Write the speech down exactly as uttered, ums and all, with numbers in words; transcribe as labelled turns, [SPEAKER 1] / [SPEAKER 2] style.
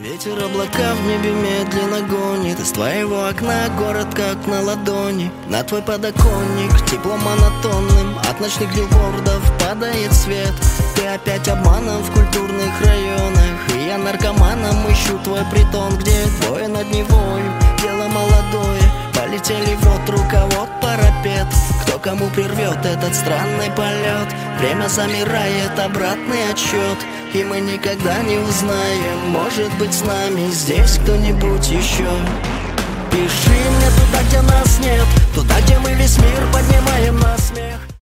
[SPEAKER 1] Ветер облака в небе медленно гонит. Из твоего окна город как на ладони. На твой подоконник теплом монотонным от ночных билбордов падает свет. Ты опять обманом в культурных районах, и я наркоманом ищу твой притон, где двое над Невою, дело молодое. Полетели в рот руковод парапет. Кто кому прервет этот странный полет? Время замирает, обратный отсчет, и мы никогда не узнаем, может быть, с нами здесь кто-нибудь еще. Пиши мне туда, где нас нет, туда, где мы весь мир поднимаем на смех.